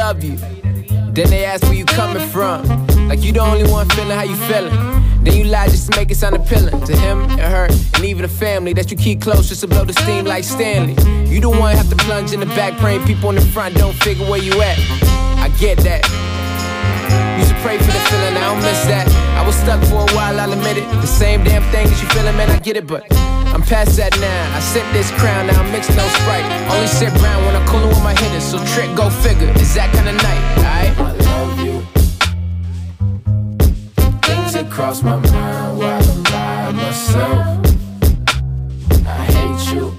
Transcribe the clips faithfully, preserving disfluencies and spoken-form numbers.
love you. Then they ask where you coming from, like you the only one feeling how you feeling. Then you lie just to make it sound appealing to him and her and even the family that you keep close just to blow the steam like Stanley. You the one have to plunge in the back, praying people in the front don't figure where you at. I get that. Used to pray for the feeling, I don't miss that. I was stuck for a while, I'll admit it. The same damn thing that you feeling, man, I get it, but I'm past that now. I sip this crown, now I'm mixing no Sprite. Only sip brown when I'm coolin' with my hitters. So trick, go figure, it's that kind of night, alright? I love you. Things that cross my mind while I'm by myself. I hate you.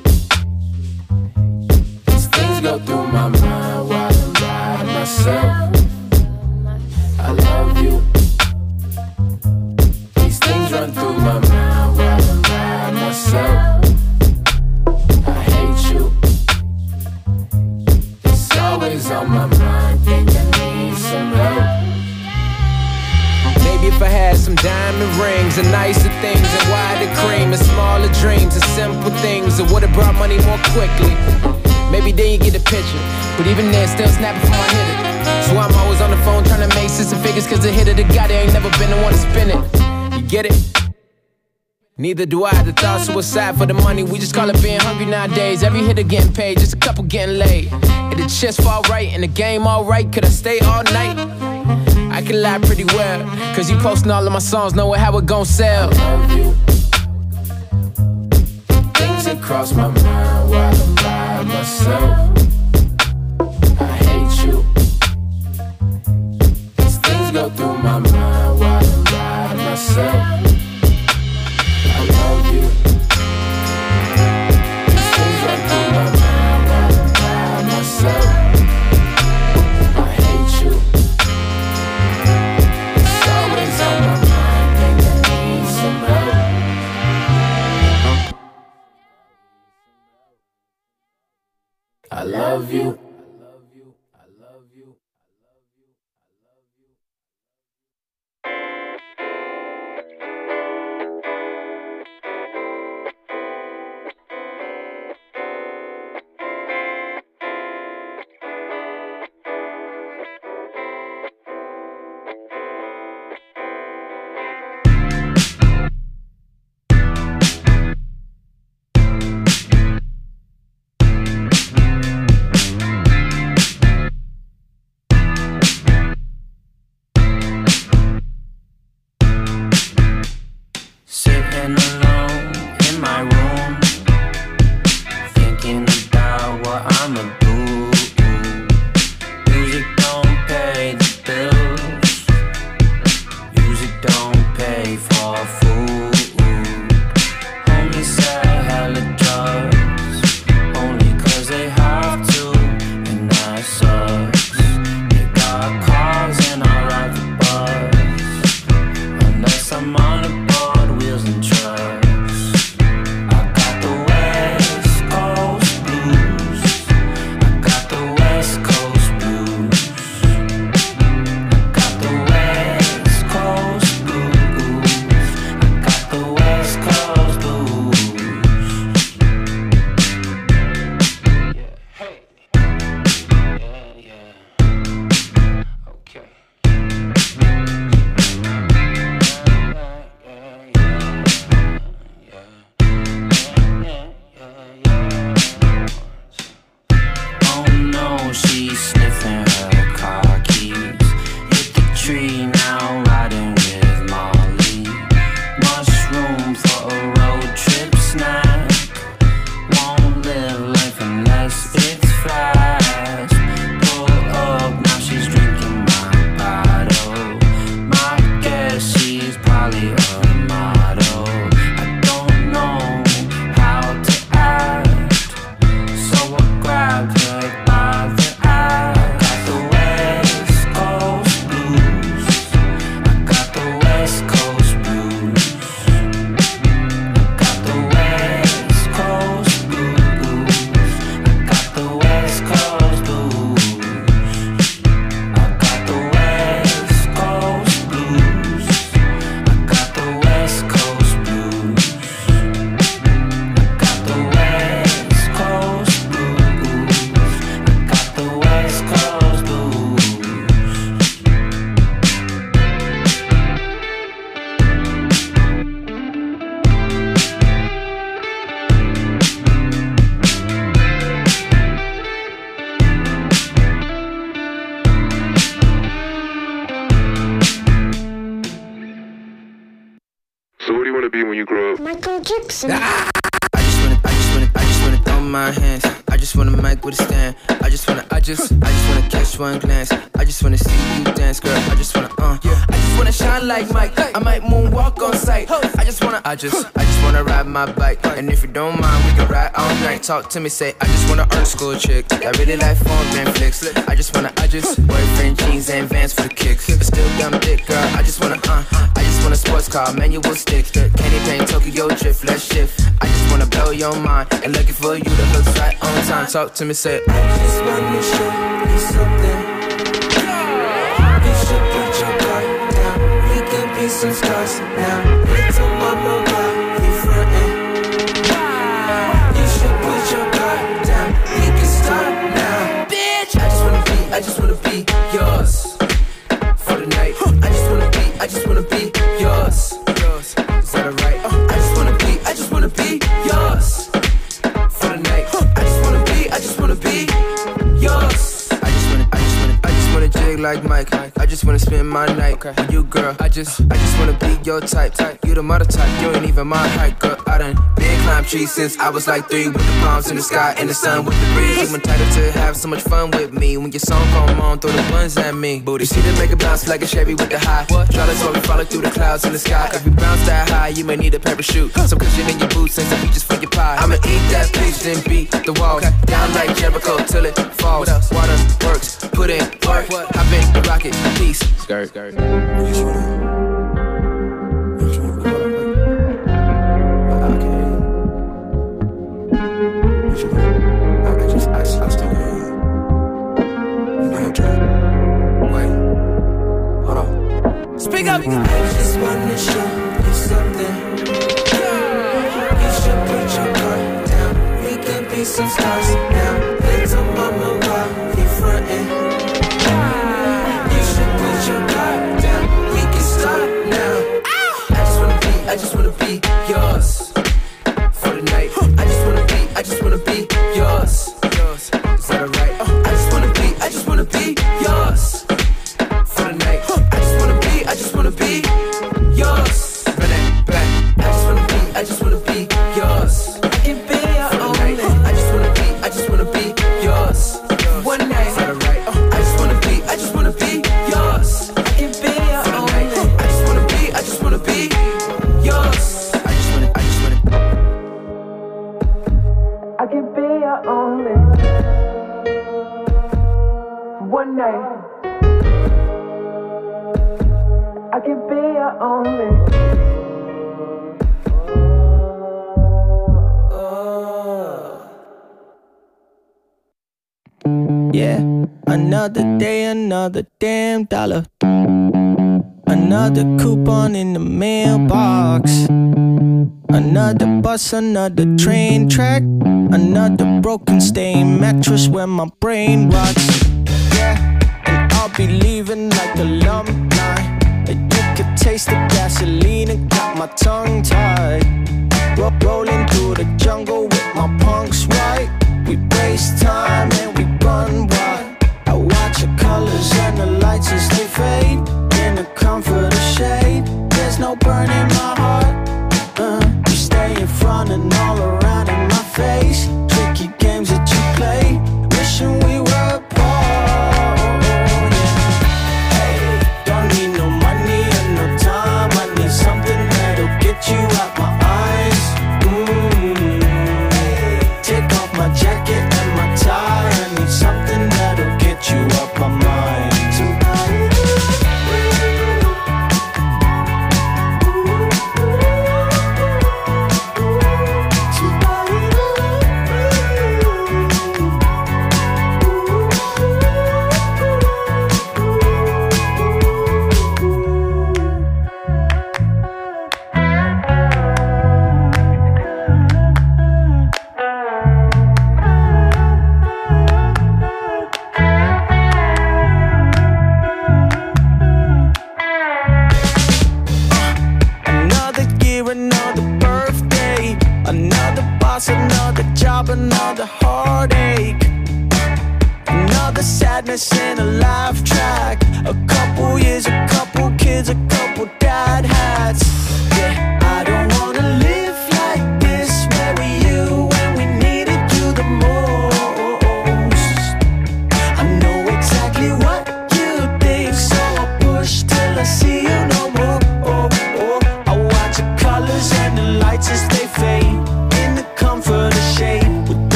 These things go through my mind while I'm by myself. I love you. These things run through my mind while I'm by myself. I hate you. It's always on my mind, think I need some help. Maybe if I had some diamond rings and nicer things and wider cream and smaller dreams and simple things, it would've brought money more quickly. Maybe then you get the picture, but even then still snapping for my hitter. So I'm always on the phone trying to make six figures, cause the hitter that got it ain't never been the one to spin it. You get it? Neither do I. The thought suicide for the money, we just call it being hungry nowadays. Every hitter getting paid, just a couple getting laid. If the chest fall right and the game alright, could I stay all night? I can lie pretty well, cause you posting all of my songs, knowing how it gon' sell. I love you. Things that cross my mind while I'm by myself. I hate you. These things go through my mind while I'm by myself. I love you. These things run through my mind while I'm by myself. I hate you. It's always on my mind, think I need some help. I love you. I'm on a board, wheels and trucks. So what do you want to be when you grow up? Michael Jackson. Ah! I just wanna, I just wanna, I just wanna throw my hands. I just wanna mic with a stand. I just wanna, I just, I just wanna catch one glance. I just wanna see you dance, girl. I just wanna, uh, yeah. I just wanna shine like Mike. I might moonwalk on sight. I just wanna, I just, I just wanna ride my bike. And if you don't mind, we can ride all night. Talk to me, say, I just wanna earn school chick. I really like phone and flicks. I just wanna, I just, boyfriend jeans and Vans for the kicks. But still dumb dick, girl. I just wanna, uh, I just want a sports car, manual stick. Candy paint, Tokyo drift, let's shift. I just wanna blow your mind. And looking for you to look right on time. Talk to me, say, I just wanna show you something. You should put your guard down. We can be some stars now. Little mama, why you frontin'? You should put your guard down. We can start now. Bitch, I just wanna be, I just wanna be yours for the night. I just wanna be, I just wanna be yours. Yours, is that alright? I just wanna be, I just wanna be yours for the night. I just wanna be, I just wanna be yours. I just wanna, I just wanna, I just wanna jig like Mike. I just wanna spend my night okay. with you, girl. I just, I just wanna be your type. You the mother type, you ain't even my height, girl. I done been climb trees since I was like three, with the palms in the sky and the sun with the breeze. You entitled to have so much fun with me. When your song come on, throw the buns at me. Booty, see them make it bounce like a Chevy with the high. Try to talk, we follow through the clouds in the sky. If you bounce that high, you may need a parachute. Some cushion in your boots and some features for your pie. I'ma eat that peach, then beat the wall down like Jericho till it falls. Water works, put in work, hop in the rocket, peace. Skirt, skirt. Speak up. I just wanna show you something. You should put your guard down. We can be some stars now. Little mama, why you frontin'? You should put your guard down. We can start now. I just wanna be, I just wanna be yours for the night. I just wanna be, I just wanna be yours. Yours, is that alright? I just wanna be, I just wanna be yours for the night. I just wanna be, I just wanna be yours. Run that back. I just wanna be, I just wanna be yours. I can be your only. I just wanna be, I just wanna be yours. One night, is that alright? I just wanna be, I just wanna be yours. I can be your only. I just wanna be, I just wanna be yours. I just wanna, I just wanna. I can be your only. One night. I can be your only. Oh. Yeah, another day, another damn dollar. Another coupon in the mailbox. Another bus, another train track. Another broken stained mattress where my brain rots. Yeah, and I'll be leaving like a lump line. You could taste the gasoline and got my tongue tied. Ro rolling through the jungle with my punks white. We waste time and we run wild. I watch the colors and the lights as they fade. In the comfort of shade, there's no burn in my heart. uh, You stay in front and all around in my face. Tricky games that you play, wishing we were apart. Hey, don't need no money and no time. I need something that'll get you out my eyes. Mm-hmm. Take off my jacket and my tie. I need something that'll get you up my mind. Another job, another heartache. Another sadness in a life track. A couple years, a couple kids, a couple dad hats. Yeah, I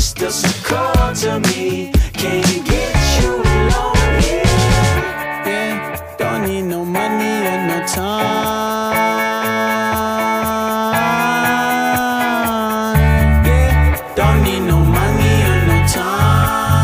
just doesn't call to me. Can't get you alone here. Yeah, don't need no money or no time. Yeah, don't need no money or no time.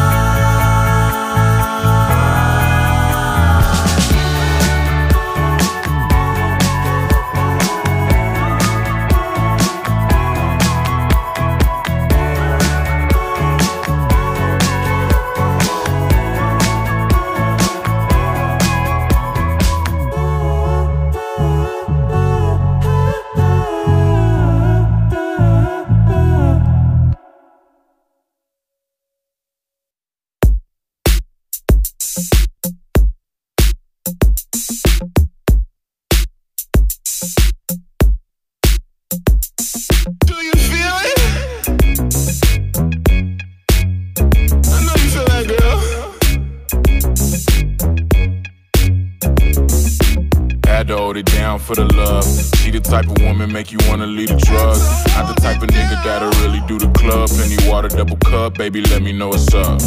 For the love, she the type of woman make you wanna leave the drugs. Not the type of nigga that'll really do the club. Plenty water, double cup, baby, let me know what's up.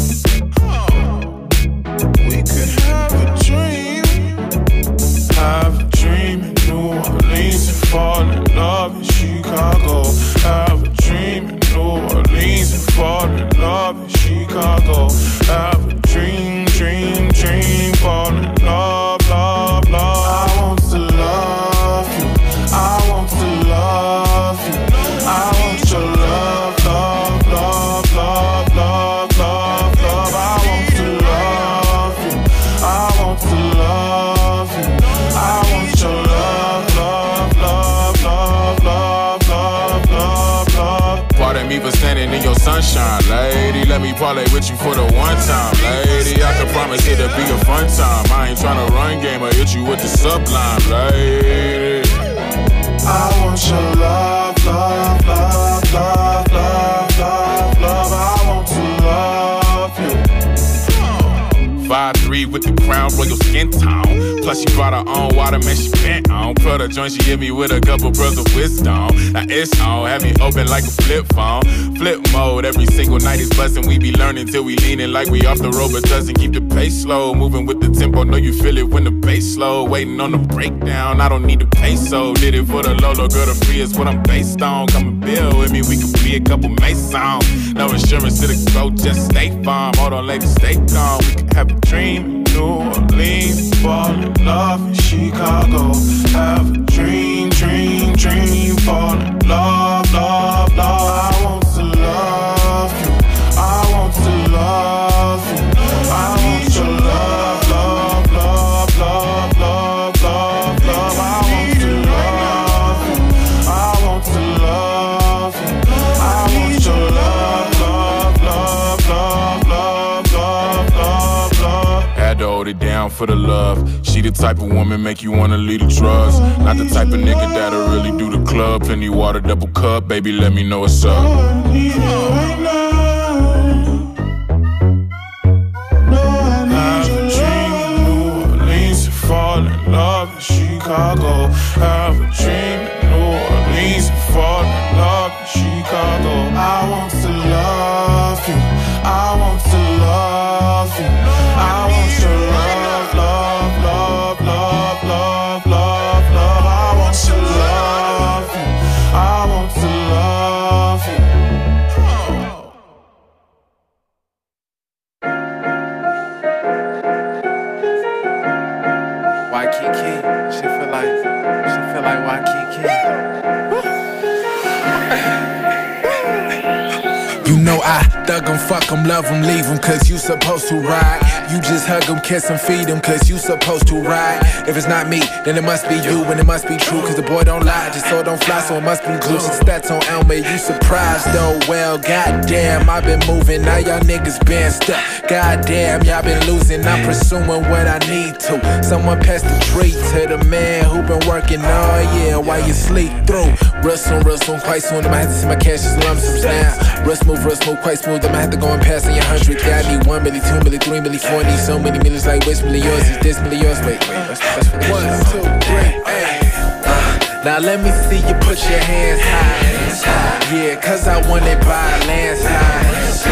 We could have a dream, have a dream in New Orleans and fall in love in Chicago. Have a dream in New Orleans and fall in love in Chicago. Have a dream, dream, dream, fall in love, love, love. I want to love you. I want to love you. I want your love, love, love, love, love, love, love. I want to love you. I want to love you. I want your love, love, love, love, love, love, love, love. Pardon me for standing in your sunshine, lady. Let me parlay with you for the one time, lady. I can promise it'll be a fun time. I ain't tryna run game or hit you with the sublime, lady. I want your love, love, love, love, love, love, love. I want to love you. five three with the crown, royal skin tone. Plus she brought her own water, man, she bent on. Put her joint, she hit me with a couple pearls of wisdom. Now it's on, have me open like a flip phone. Flip mode, every single night is bustin'. We be learning till we leaning like we off the road, but doesn't keep the pace slow. Moving with the tempo, know you feel it when the bass slow. Waiting on the breakdown, I don't need the peso. Did it for the Lolo, girl, the free is what I'm based on. Come and build with me, we could be a couple Masons. No insurance to the go, just stay farm. Hold on, lady, stay calm. We could have a dream in New Orleans, fall in love in Chicago. Have a dream, dream, dream, fall in love, love, love. I want to love you. I want to love you. I want your love, love, love, love, love, love, love. I want to love you. I want to love you. I want your love, love, love, love, love, love, love, love. Had to hold it down for the love. She the type of woman make you wanna leave the drugs. Not the type of nigga that'll really do the club. Plenty water, double cup, baby, let me know what's up. Fall in love in Chicago. Have a dream in New Orleans and fall in love in Chicago. I want to love you. I want to love you. I want your love, love, love, love, love, love, love. I want to love you. I want to love you. Waikiki, she feel like, she feel like Waikiki. You know I thug 'em, fuck 'em, love 'em, leave 'em, cause you supposed to ride. You just hug 'em, kiss 'em, feed 'em, cause you supposed to ride. If it's not me, then it must be you, and it must be true, cause the boy don't lie, just so don't fly, so it must be glue. Since that's on Elmer, you surprised though, well, goddamn, I've been moving, now y'all niggas been stuck. Goddamn, y'all been losing, I'm pursuing what I need to. Someone pass the treat to the man who been working all year while you sleep through. Real soon, real soon, quite soon, I'ma have to see my cash just lump sums now. Real smooth, real smooth, quite smooth, I'ma have to go and pass on your hundred. Yeah, I need one milli, two milli, three milli, four, need so many millions, like which milli yours is this milli yours? Wait, wait, that's, that's one, two, three, hey. Uh, now let me see you put your hands high. Yeah, cause I won it by a landslide.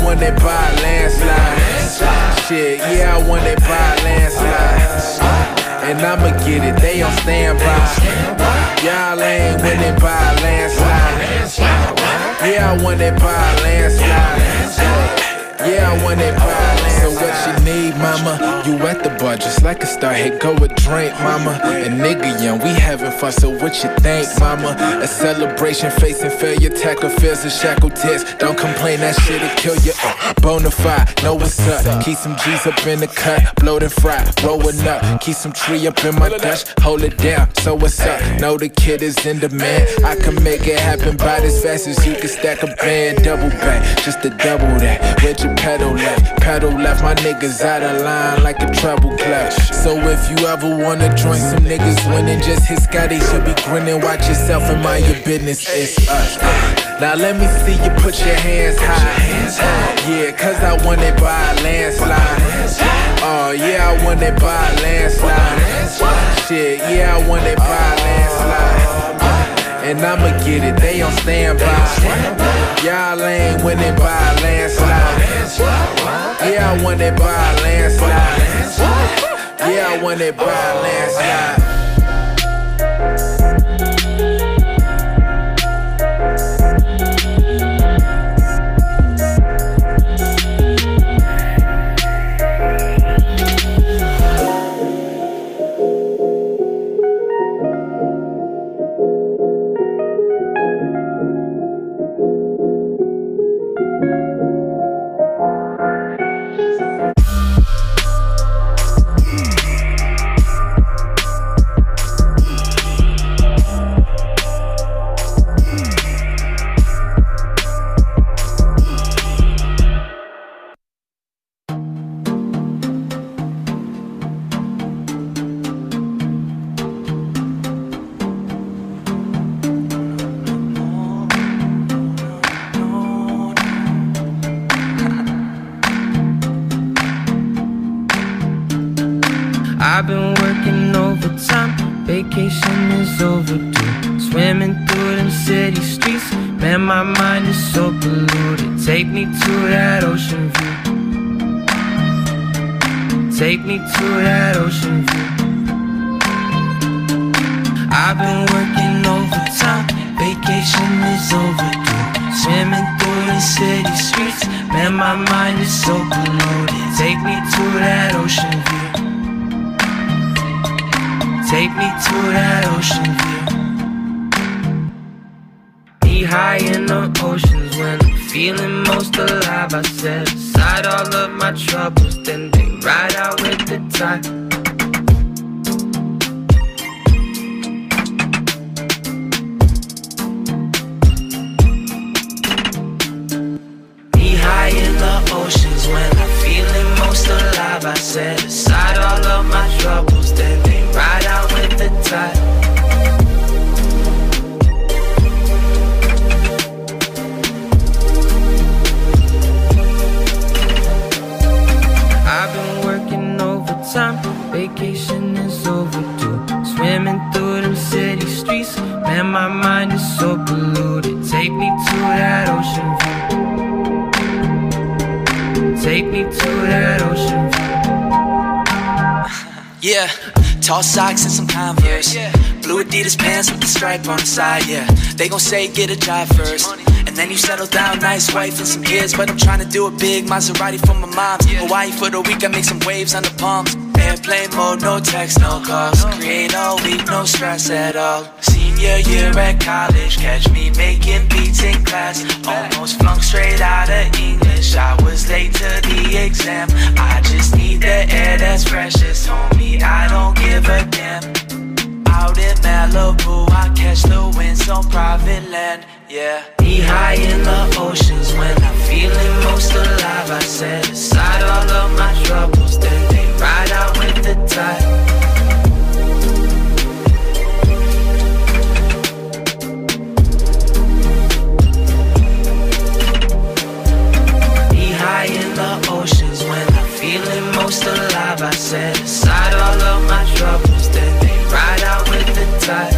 won it by a landslide. Shit, yeah, I won it by a landslide. And I'ma get it, they on standby. Y'all ain't winning by a landslide. Yeah, I won it by a landslide. Yeah, I won it by a landslide. So what you need, mama? You at the bar just like a star. Here go a drink, mama. And nigga young, we having fun, so what you think, mama? A celebration facing failure, tackle fears and shackle tears. Don't complain, that shit'll kill you. Uh, Bonafide, know what's up. Keep some G's up in the cut, blowed and fried, rolling up. Keep some tree up in my Dutch, hold it down. So what's up? Know the kid is in demand. I can make it happen about as fast as you can stack a band. Double back, just to double that. Where'd you pedal left? Pedal left, my niggas out of line like a treble clutch. So if you ever wanna join some niggas winning, just hit Scotty, should be grinning. Watch yourself and mind your business, it's us. Now let me see you put your hands high. Yeah, cause I won it by a landslide. Oh yeah, I won it by a landslide. Shit, yeah, I won it by a landslide. And I'ma get it, they on standby. Y'all ain't winning by a landslide. Yeah, I won it by a landslide. Yeah, I won it by a landslide. I've been working overtime, vacation is overdue. Swimming through them city streets, man, my mind is so polluted. Take me to that ocean view. Take me to that ocean view. I've been working overtime, vacation is overdue. Swimming through the city streets, man, my mind is so polluted. Take me to that ocean view. Take me to that ocean view. Knee high in the oceans when I'm feeling most alive. I set aside all of my troubles, then they ride out with the tide. Knee high in the oceans when I'm feeling most alive. I set aside all of my troubles, then they ride out with the tide. I've been working overtime, vacation is overdue. Swimming through them city streets, man, my mind is so polluted. Take me to that ocean view. Take me to that ocean view. Yeah. Tall socks and some Converse, yeah, yeah. Blue Adidas pants with the stripe on the side, yeah. They gon' say get a job first, and then you settle down, nice wife and some kids. But I'm tryna do a big Maserati for my mom's, yeah. Hawaii for the week, I make some waves on the palms. Airplane mode, no text, no calls. Create all week, no stress at all. Senior year at college, catch me making beats in class. Almost flunked straight out of English. I was late to the exam. I just need the air that's freshest, homie, I don't give a damn. Out in Malibu, I catch the winds on private land, yeah. Knee high in the oceans when I'm feeling most alive. I set aside all of my troubles, then they ride out with the tide. High in the oceans when I'm feeling most alive. I set aside all of my troubles, then they ride out with the tide.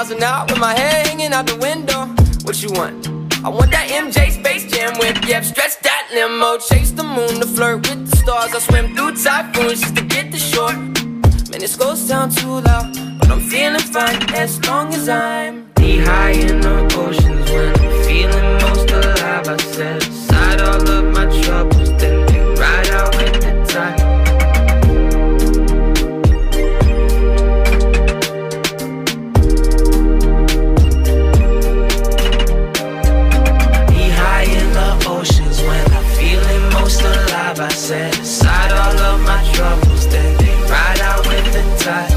miles an hour with my head hanging out the window. What you want? I want that M J Space Jam whip, yep, stretch that limo. Chase the moon to flirt with the stars. I swim through typhoons just to get to shore. Man, this goes sound too loud, but I'm feeling fine as long as I'm knee high in the oceans. When I'm feeling most alive, I set aside all of my troubles, then they ride out with the tide. I set aside all of my troubles, then they ride out with the tide.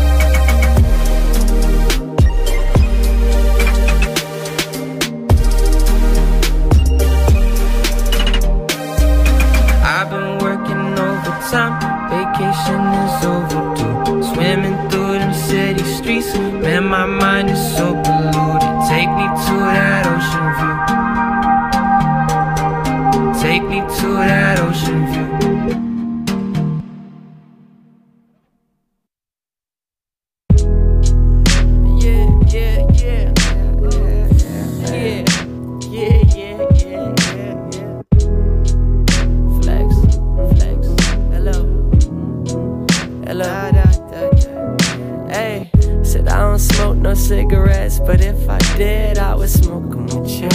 I've been working overtime, vacation is overdue. Swimming through them city streets, man, my mind is so polluted. Take me to that ocean view. Take me to that ocean view. Cigarettes, but if I did, I would smoke them with you.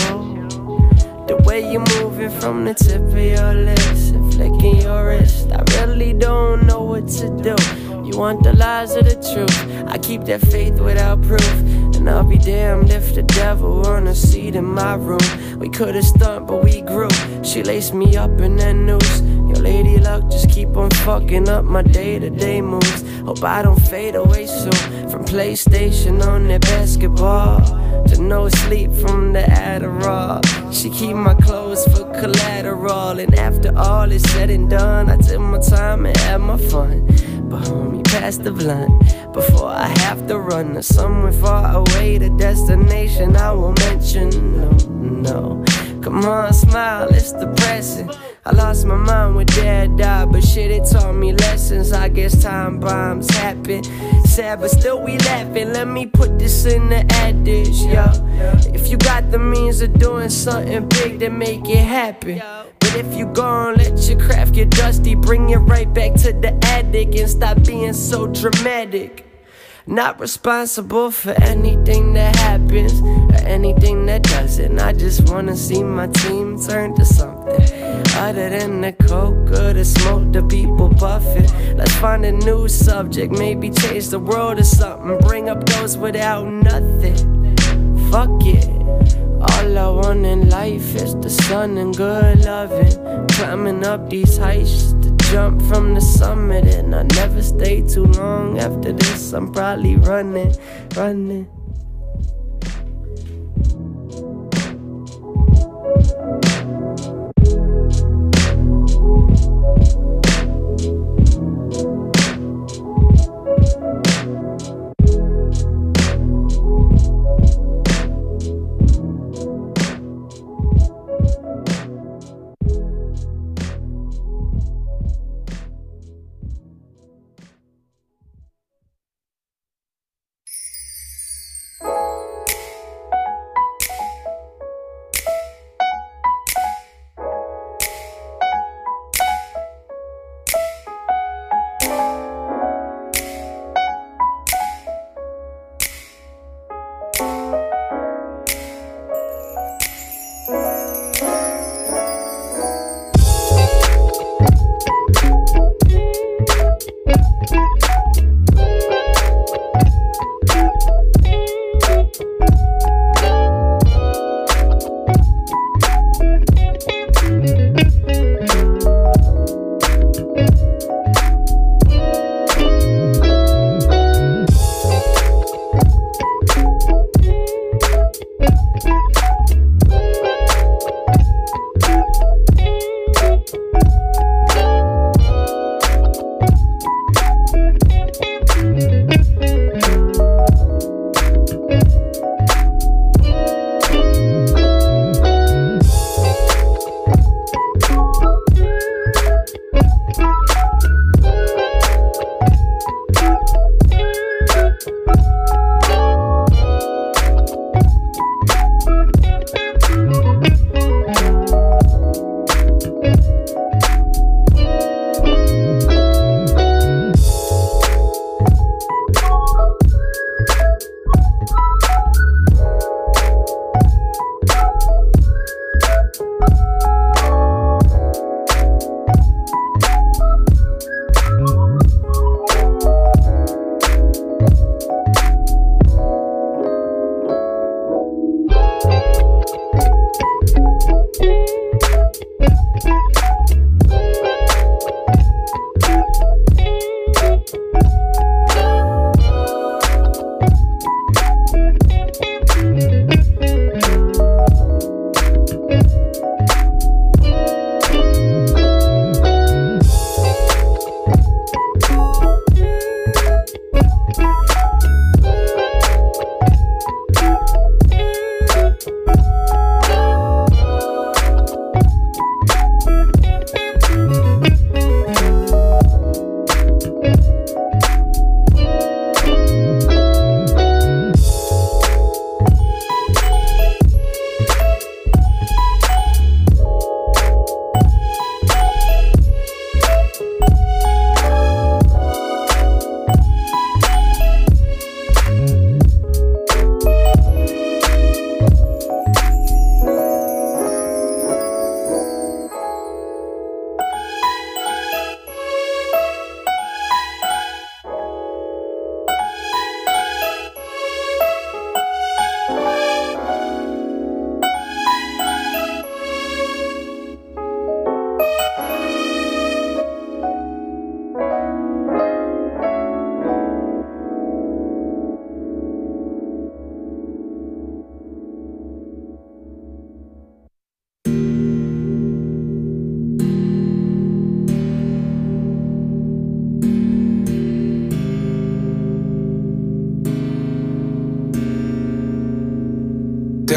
The way you moving from the tip of your lips and flicking your wrist, I really don't know what to do. You want the lies or the truth? I keep that faith without proof, and I'll be damned if the devil wanna seat in my room. We could've stunned, but we grew. She laced me up in that noose. Your lady luck just keep on fucking up my day-to-day moves. Hope I don't fade away soon. From PlayStation on that basketball to no sleep from the Adderall. She keep my clothes for collateral, and after all is said and done, I took my time and had my fun. But homie, pass the blunt before I have to run to somewhere far away, the destination I won't mention. No, no. Come on, smile, it's depressing. I lost my mind when dad died, but shit, it taught me lessons. I guess time bombs happen. Sad, but still we laughing. Let me put this in the adage, yo. If you got the means of doing something big, then make it happen. But if you gon' let your craft get dusty, bring it right back to the attic and stop being so dramatic. Not responsible for anything that happens or anything that doesn't. I just wanna see my team turn to something other than the coke or the smoke the people puffing. Let's find a new subject, maybe change the world or something. Bring up those without nothing. Fuck it. All I want in life is the sun and good loving. Climbing up these heights to jump from the summit, and I never stay too long. After this, I'm probably running, running.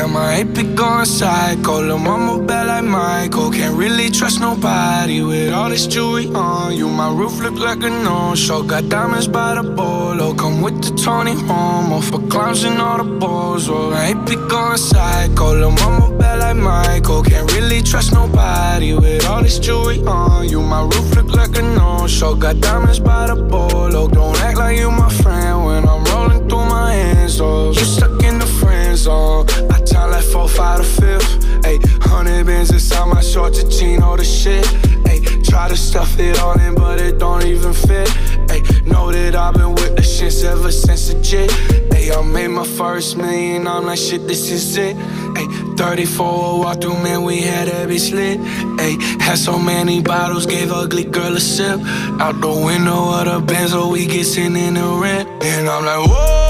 Damn, I ain't been going psycho. Lil' mama bad like Michael. Can't really trust nobody with all this jewelry on you. My roof look like a no-show. Got diamonds by the bolo. Come with the Tony Romo for clowns and all the balls. Oh, I ain't been going psycho. Lil' mama bad like Michael. Can't really trust nobody with all this jewelry on you. My roof look like a no-show. Got diamonds by the bolo. Don't act like you my friend when I'm rolling through my hands. Oh, you stuck in the friend zone. I time like four, five to fifth. Ayy, hundred bins inside my shorts, a chino the shit. Ayy, try to stuff it all in, but it don't even fit. Ayy, know that I've been with the shits ever since the jit. Ayy, I made my first million, I'm like shit, this is it. Ayy, thirty-four walk through, man, we had every slit. Ayy, had so many bottles, gave ugly girl a sip. Out the window of the Benz, so we get sent in the rent. And I'm like,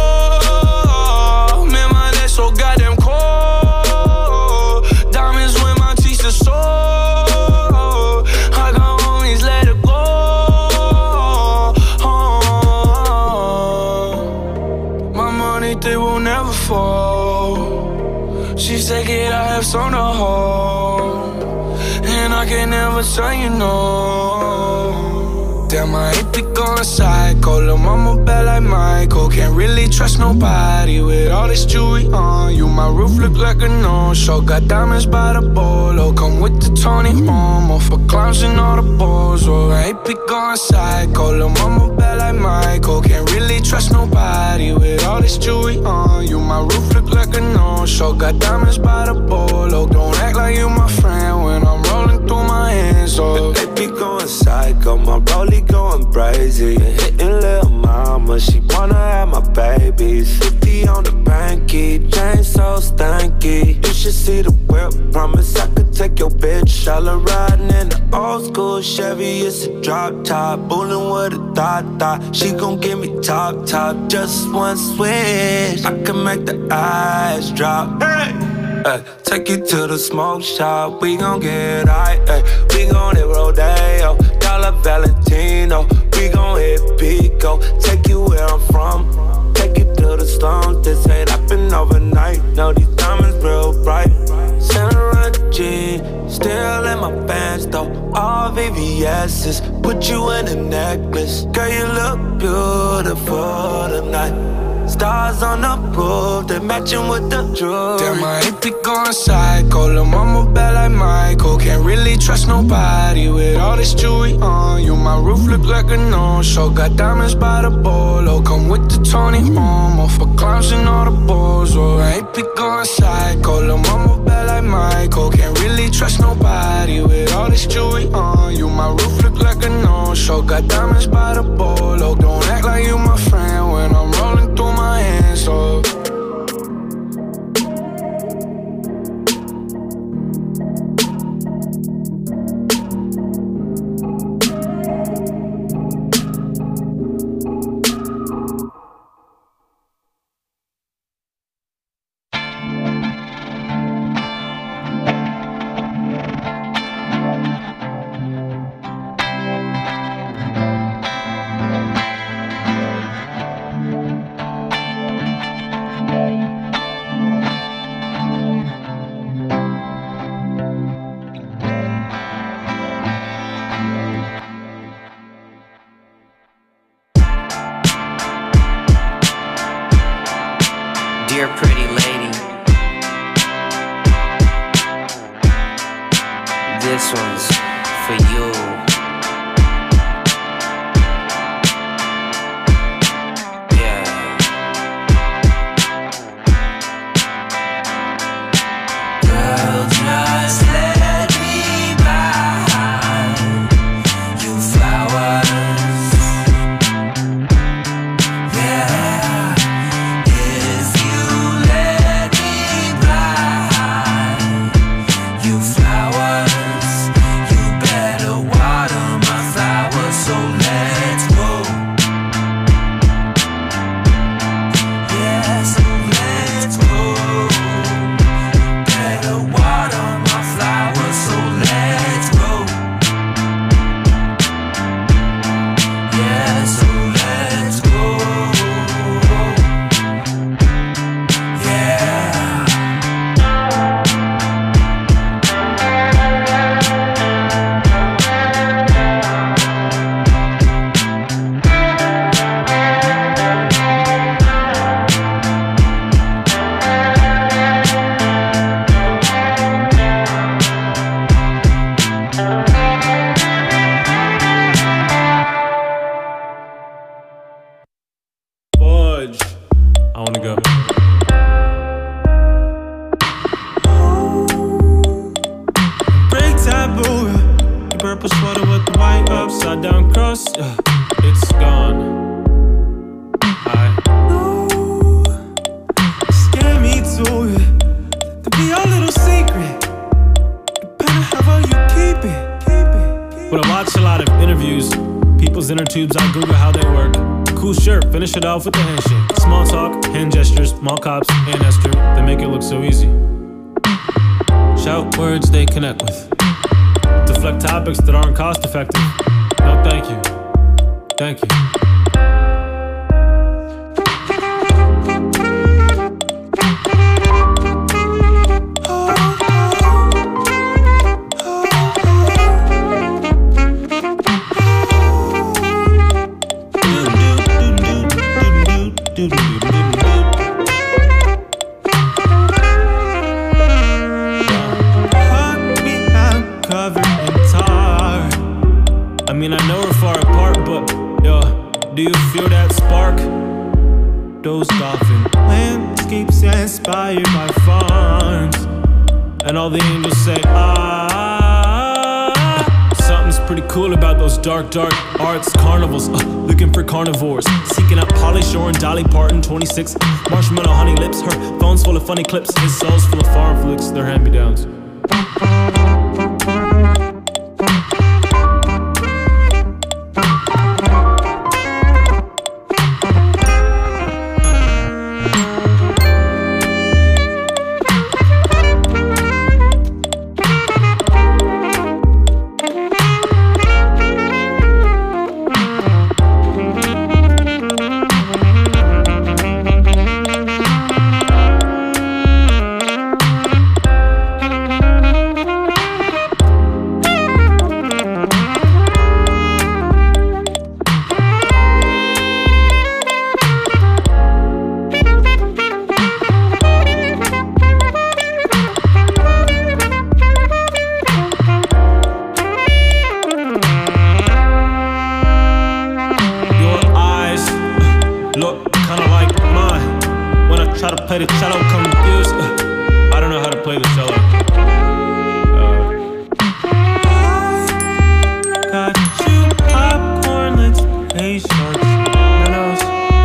whoa, man, my legs so goddamn cold. Diamonds when my teeth are sore. I got homies, let it go. Oh, my money, they will never fall. She said, kid, I have some to hold, and I can never tell you no. Damn, I ain't been going psycho. Lil' mama bad like Michael. Can't really trust nobody with all this jewelry on you. My roof look like a no-show. Got diamonds by the bolo. Come with the Tony Romo for clowns and all the balls. Oh, I ain't been going psycho. Lil' mama bad like Michael. Can't really trust nobody with all this jewelry on you. My roof look like a no-show. Got diamonds by the bolo. Don't act like you my friend when I'm rolling through my hands. Oh, they be going psycho. My rollie going crazy. Hitting lil' mama, she wanna have my babies. Fifty on the banky, chain so stanky. You should see the whip, promise I could take your bitch. All her riding in the old school Chevy, it's a drop top. Bullin' with a thought thought, she gon' give me top top. Just one switch, I can make the eyes drop. Hey! Ay, take you to the smoke shop, we gon' get high. Ay, we gon' hit Rodeo, Dollar Valentino. We gon' hit Pico, take you where I'm from. Take you to the slums, this ain't happen overnight. Know these diamonds real bright. Center of the G, still in my pants though. All V V S's, put you in a necklace. Girl, you look beautiful tonight. Stars on the roof, they matching with the jewelry. Damn, I ain't been going psycho. Lil' mama bad like Michael. Can't really trust nobody with all this jewelry on you. My roof look like a no-show. Got diamonds by the bolo. Come with the Tony Romo for clowns and all the balls. Oh, I ain't been going psycho. Lil' mama bad like Michael. Can't really trust nobody with all this jewelry on you. My roof look like a no-show. Got diamonds by the bolo. Don't act like you my friend when I'm rolling through my hands, oh. Dear pretty lady, this one's for you. Yeah. Girl, just let me buy you flowers. Yeah. If you let I wanna go. Break taboo, yeah. The purple sweater with the white upside down cross, yeah. It's gone. I know, scare me too, yeah. Could be our little secret. Depending how well you keep it, keep it, keep it. But I watch a lot of interviews, people's inner tubes, I Google how they work. Cool shirt, finish it off with a handshake. Small talk, hand gestures, mall cops, and Esther, they make it look so easy. Shout words they connect with. Deflect topics that aren't cost effective. No thank you, thank you. I mean, I know we're far apart, but yo, do you feel that spark? Dozed off in landscapes inspired by farms, and all the angels say, ah. Something's pretty cool about those dark, dark arts carnivals. Uh, looking for carnivores, seeking out Polly Shore and Dolly Parton. twenty-six marshmallow honey lips, her phone's full of funny clips. His soul's full of farm flicks, they're hand-me-downs. Play the cello, confused. Uh, I don't know how to play the cello. Uh, got you popcorn, let's play sharks. Minnows.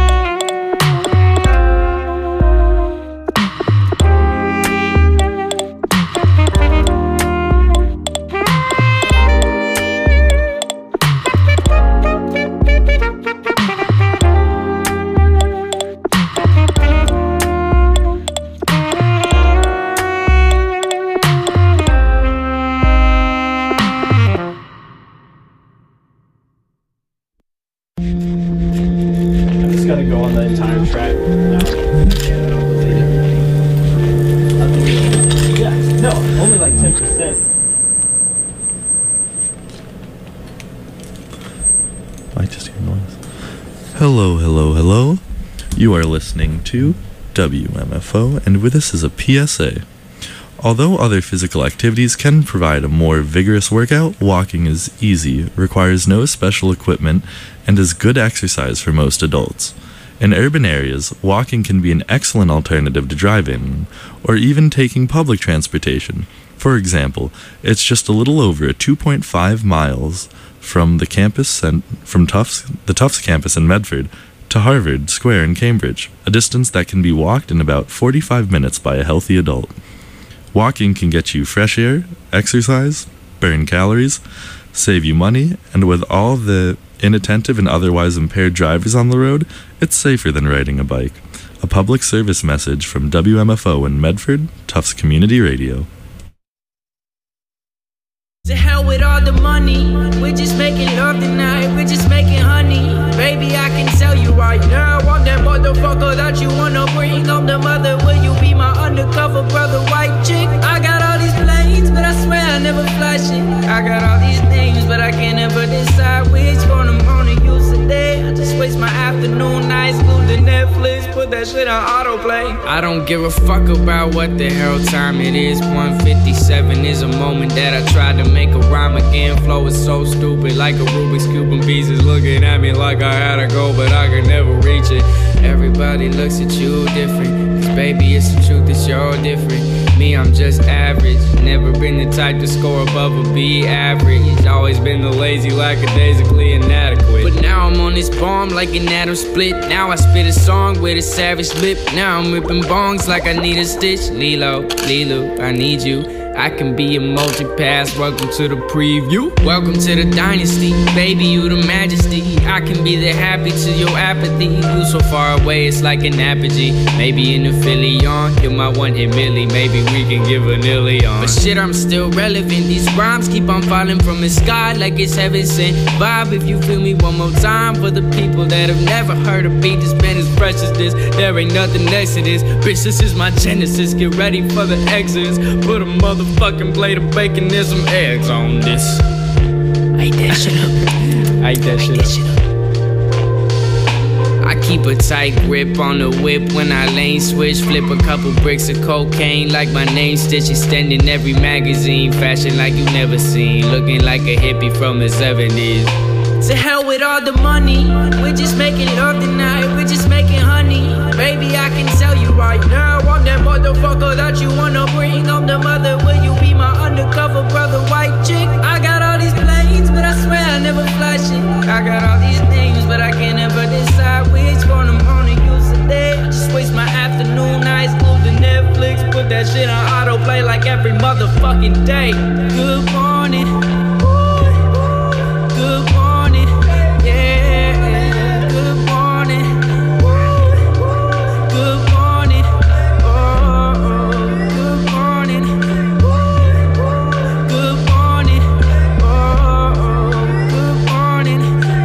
Gotta go on the entire track now. Yeah, no, only like ten percent. I just hear noise. Hello, hello, hello. You are listening to W M F O, and with this is a P S A. Although other physical activities can provide a more vigorous workout, walking is easy, requires no special equipment, and is good exercise for most adults. In urban areas, walking can be an excellent alternative to driving, or even taking public transportation. For example, it's just a little over two point five miles from the campus and from Tufts, the Tufts campus in Medford, to Harvard Square in Cambridge, a distance that can be walked in about forty-five minutes by a healthy adult. Walking can get you fresh air, exercise, burn calories, save you money, and with all the inattentive and otherwise impaired drivers on the road, it's safer than riding a bike. A public service message from W M F O in Medford, Tufts Community Radio. To hell with all the money, we're just making love tonight, we're just making honey. Baby, I can tell you right now, I'm that motherfucker that you wanna bring home the mother. Will you be my undercover brother, white chick? I got all these planes, but I swear I never flash it. I got all these names, but I can't ever decide which one I'm gonna use today. I just waste my afternoon nights glued to Netflix, put that that shit on autoplay. I don't give a fuck about what the hell time it is. one fifty-seven is a moment that I tried to make a rhyme again. Flow is so stupid, like a Rubik's Cube, and pieces looking at me like I had a goal, but I could never reach it. Everybody looks at you different, cause baby, it's the truth, it's you're different. Me, I'm just average. Never been the type to score above or be average. Always been the lazy, lackadaisically inadequate. But now I'm on this bomb like an atom split. Now I spit a song with a savage lip. Now I'm ripping bongs like I need a stitch. Lilo, Lilo, I need you. I can be a multi-pass, welcome to the preview. Welcome to the dynasty, baby, you the majesty. I can be the happy to your apathy. You so far away, it's like an apogee. Maybe in the Philly on, you're my one hit milli. Maybe we can give a nilly on. But shit, I'm still relevant. These rhymes keep on falling from the sky like it's heaven sent. Vibe if you feel me one more time. For the people that have never heard a beat that's been as fresh as this. There ain't nothing next to this. Bitch, this is my genesis. Get ready for the exodus. Put a mother fucking plate of bacon and some eggs on this. I eat that shit up. I eat that shit up. I keep a tight grip on the whip when I lane switch. Flip a couple bricks of cocaine like my name Stitch. Extending every magazine. Fashion like you never seen. Looking like a hippie from the seventies. To hell with all the money. We're just making love tonight. We're just making honey. Baby, I can tell you right now, I'm that motherfucker that you wanna bring home the mother. Will you be my undercover brother, white chick? I got all these planes, but I swear I never fly shit. I got all these names, but I can't ever decide which one I'm gonna use today. I just waste my afternoon nights glued to Netflix. Put that shit on autoplay like every motherfucking day. Good morning. Good morning. Yeah. Good morning. Good morning. Oh, good morning. Good morning. Oh, good morning.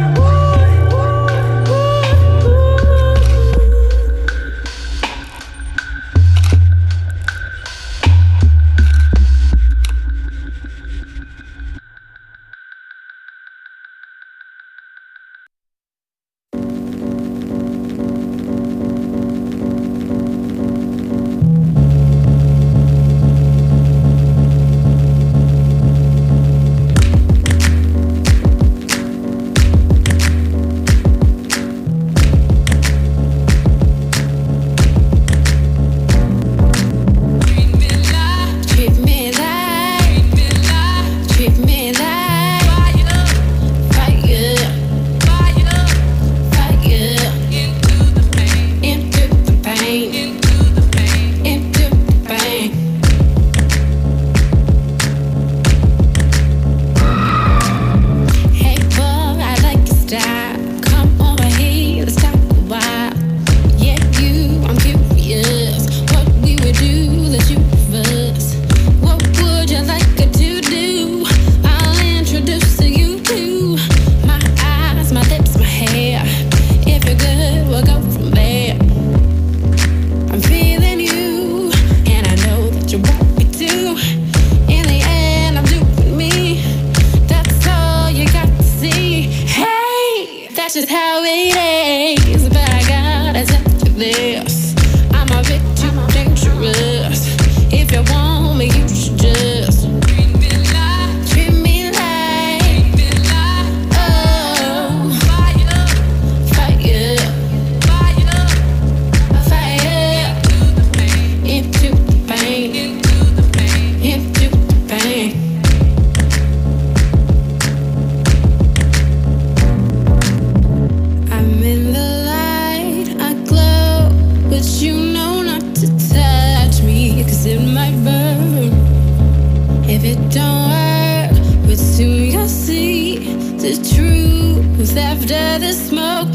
After the smoke,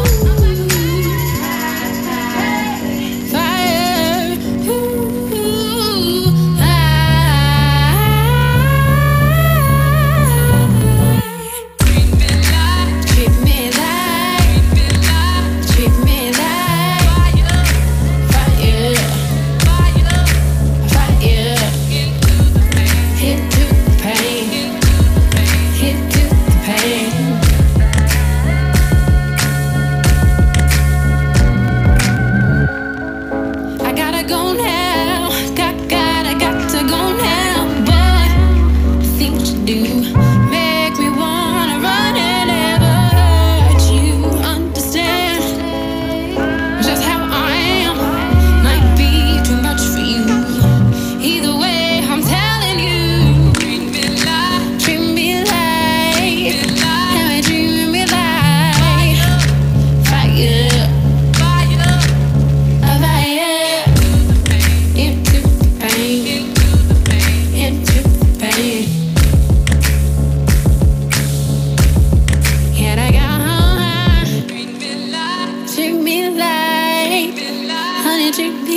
fire, ooh.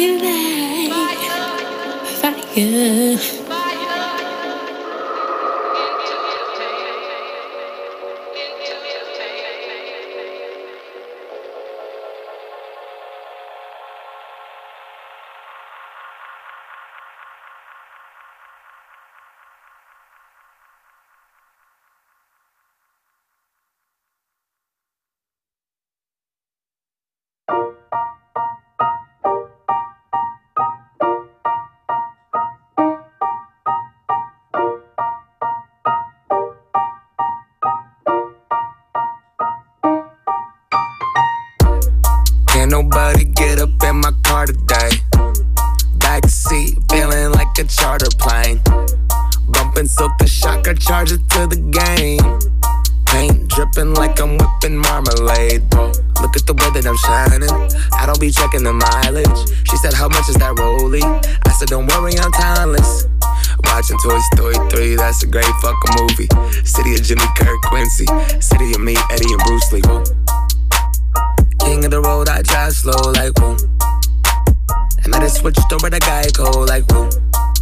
Can't nobody get up in my car today. Backseat, feeling like a charter plane. Bumping silk the shocker, charge it to the game. Paint dripping like I'm whipping marmalade, bro. Look at the way that I'm shining. I don't be checking the mileage. She said, how much is that rollie? I said, don't worry, I'm timeless. Watching Toy Story three, that's a great fucking movie. City of Jimmy Kirk, Quincy. City of me, Eddie and Bruce Lee, whoa. King of the road, I drive slow like whoa. And I just switched over to Geico like whoa.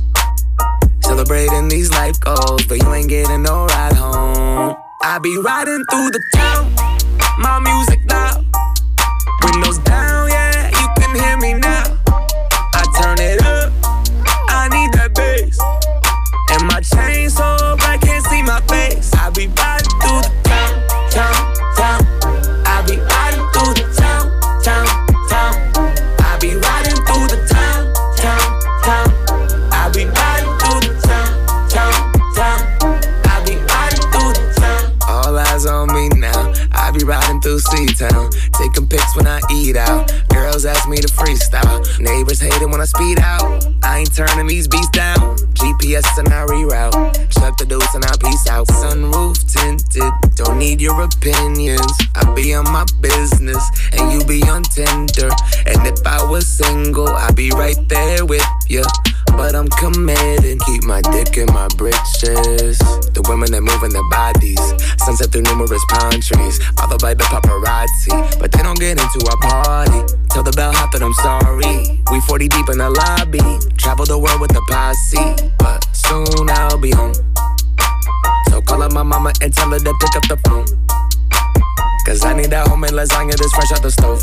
Celebrating these life goals, but you ain't getting no ride home. I be riding through the town, my music loud. Windows down, yeah, you can hear me now. I turn it up, I need that bass. And my chain so bright, can't see my face. I be riding through the town, town, town. I be riding through the town, town, town. I be riding through the town, town, town. I be riding through the town, town, town. I be riding through the town. All eyes on me now. I be riding through C-Town, taking pics when I eat out. Girls ask me to freestyle. Neighbors hate it when I speed out. I ain't turning these beats down. G P S and I reroute. Chuck the deuce and I peace out. Sunroof tinted, don't need your opinions. I be on my business and you be on Tinder. And if I was single, I'd be right there with ya. But I'm committed, keep my dick in my britches. The women that moving their bodies, sunset through numerous palm trees, followed by the paparazzi. But they don't get into our party. Tell the bellhop that I'm sorry. We forty deep in the lobby, travel the world with the posse. But soon I'll be home. So call up my mama and tell her to pick up the phone. Cause I need that homemade lasagna that's fresh out the stove.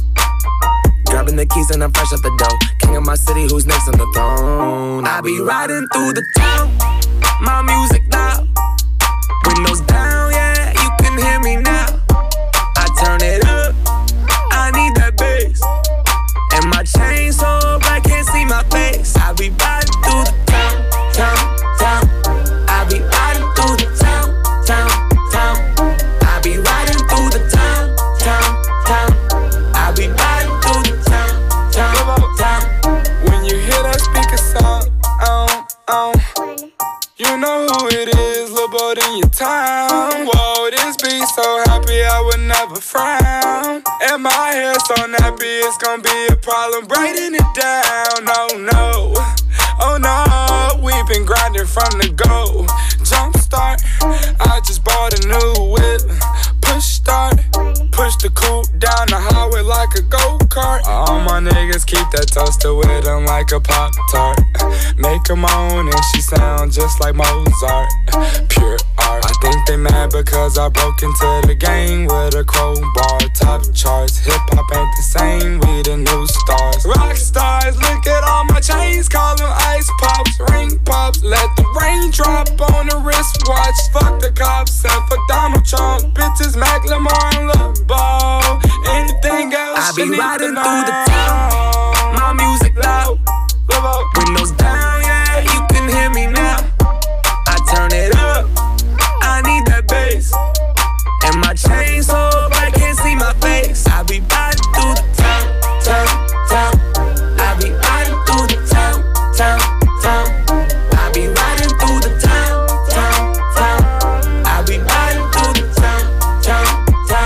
Grabbing the keys and I'm fresh out the dough. King of my city, who's next on the throne? I be riding through the town, my music loud. Windows down, yeah, you can hear me now. I turn it up, I need that bass. And my chain so bright, can't see my face. I be riding through the town, town, town. I be riding through the town, town, town. I be riding through the town, town, town. I be riding through the town, town, town. When you hear that speaker sound, um, um, you know who it is, little boy in your town. Whoa, this beat so happy I would never frown. And my hair so nappy, it's gonna be a problem braiding it down. Oh no, oh no, we've been grinding from the go. Jump start, I just bought a new whip. Push start, push the coupe down the highway like a go-kart. All my niggas keep that toaster with them like a Pop-Tart. Make them moan and she sound just like Mozart. Pure art. I think they mad because I broke into the game with a crowbar. Top charts, hip-hop ain't the same, we the new stars. Rock stars, look at all my chains, call them ice pops. Ring pops, let the rain drop on the wristwatch. Fuck the cops and fuck Donald Trump. Bitches, Macklemore and Lil Ball. Anything else I be you need riding to know. through the town, my music loud. Windows down, yeah, you can hear me now. I turn it up, I need that bass. And my chain so bright, can't see my face. I be riding through the town, town, town. I be riding through the town, town, town. I be riding through the town, town, town. I be riding through the town, town, town.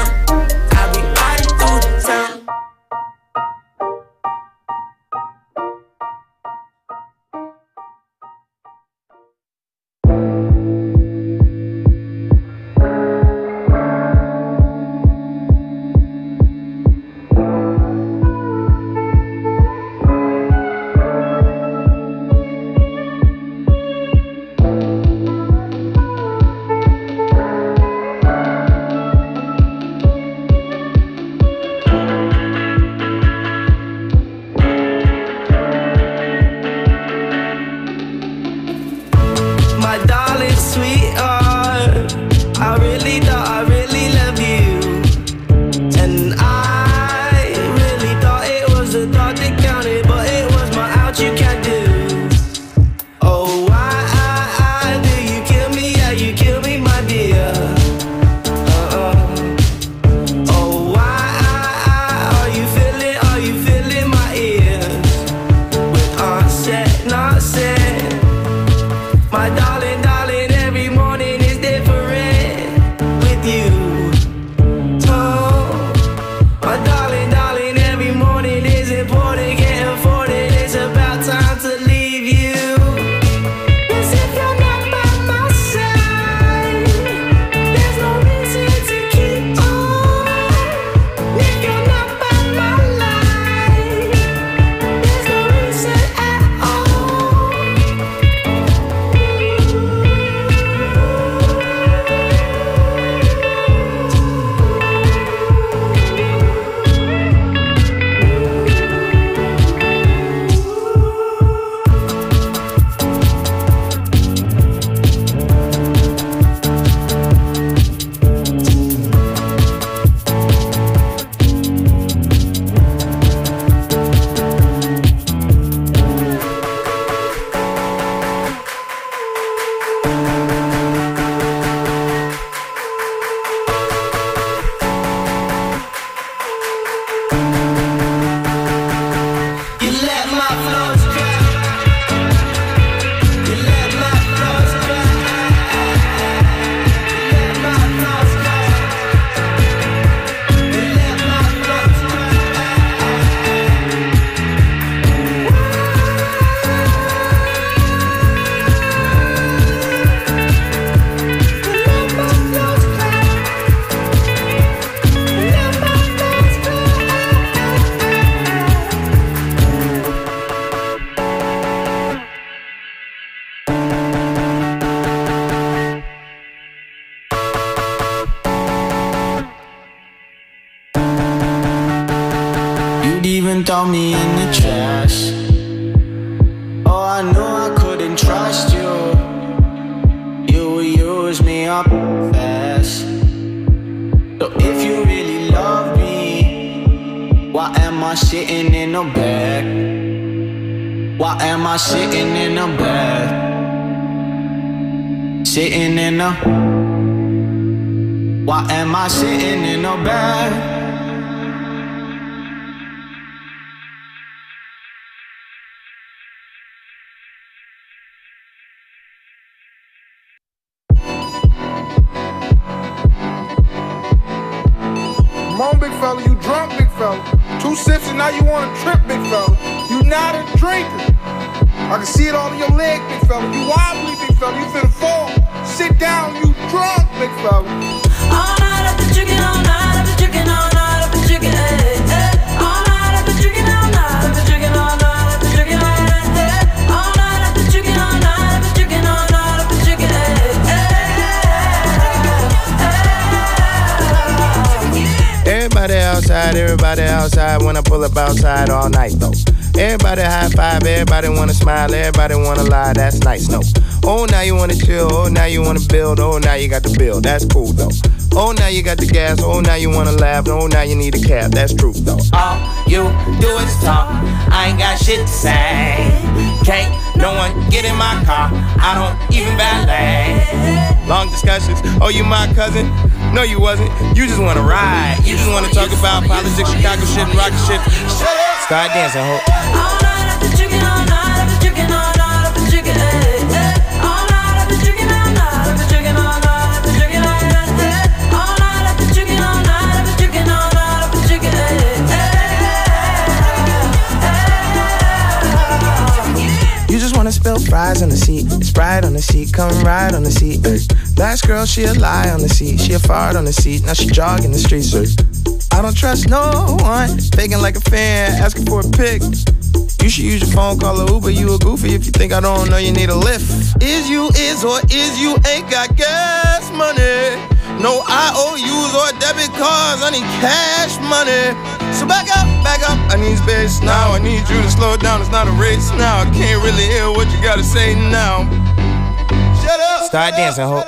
Even throw me in the trash. Oh, I knew I couldn't trust you. You would use me up fast. So if you really love me, why am I sitting in the bed? Why am I sitting in the bed? Sitting in the. Why am I sitting in the bed? Fella, you drunk, big fella. Two sips and now you want a trip, big fella. You not a drinker. I can see it all in your leg, big fella. You wobbly, big fella. You finna fall. Sit down, you drunk, big fella. All night I've been drinking, all night I've been drinking, all night I've been drinking, eh, eh. All night I've been drinking, all night I've been drinking, all night I've been drinking, eh, eh. All night I've been drinking, all night I've been drinking, all night I've been drinking, eh, eh. Everybody outside, everybody outside. When I pull up outside all night though. Everybody high five, everybody wanna smile, everybody wanna lie, that's nice, no. Oh, now you wanna chill, oh, now you wanna build, oh, now you got the bill, that's cool though. Oh, now you got the gas, oh, now you wanna laugh, oh, now you need a cab, that's true though. All you do is talk, I ain't got shit to say. Can't no one get in my car, I don't even valet. Long discussions, oh, you my cousin? No, you wasn't, you just wanna ride. You just wanna talk about politics, Chicago shit, and rocket shit. Start dancing, ho. All night I've been drinking, all night I've been drinking, all night I've been drinking, eh, eh. All night I've been drinking, all night I've been drinking, all night I've been drinking, eh, eh. All night I've been drinking, all night I've been drinking, all night I've been drinking, eh, eh. You just wanna spill fries on the seat, Sprite on the seat, come ride on the seat, eh. Last girl, she a lie on the seat, she a fart on the seat, now she jogging the streets, eh. I don't trust no one, faking like a fan, asking for a pic. You should use your phone, call a Uber, you a goofy if you think I don't know you need a lift. Is you is or is you ain't got gas money? No I O Us or debit cards, I need cash money. So back up, back up, I need space now. I need you to slow down, it's not a race now. I can't really hear what you gotta say now. Shut up. Start dancing, ho.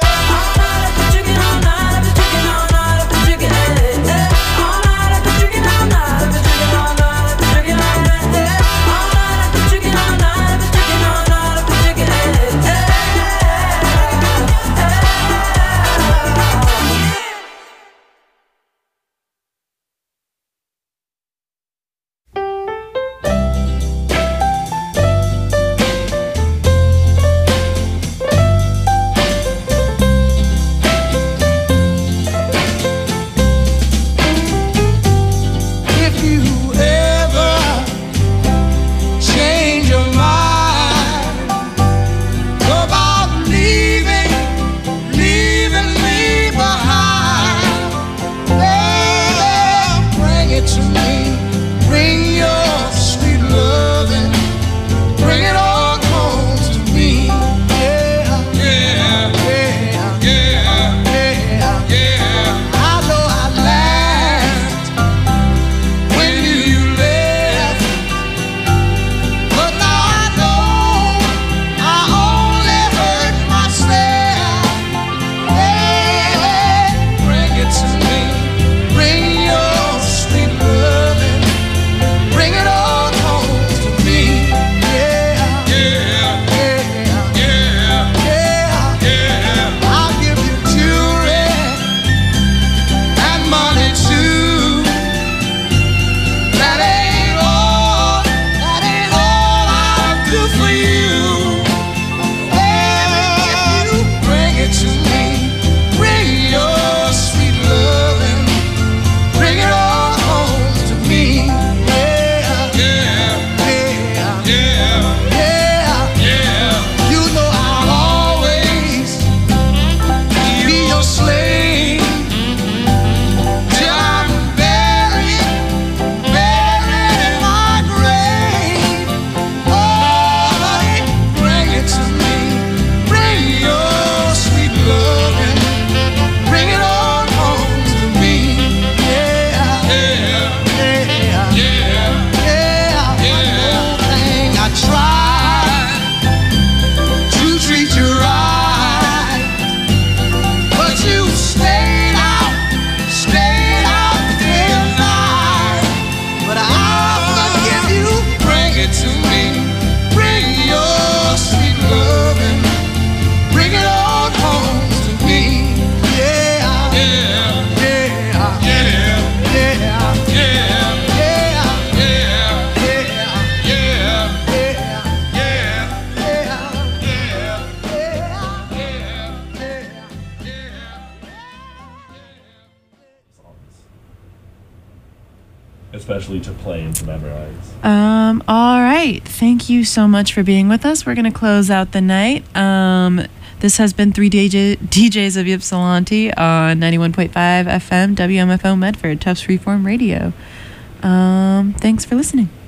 especially to play and to memorize. Um, all right. Thank you so much for being with us. We're going to close out the night. Um, this has been three D J, D Js of Ypsilanti on ninety-one point five F M, W M F O Medford, Tufts Freeform Radio. Um, thanks for listening.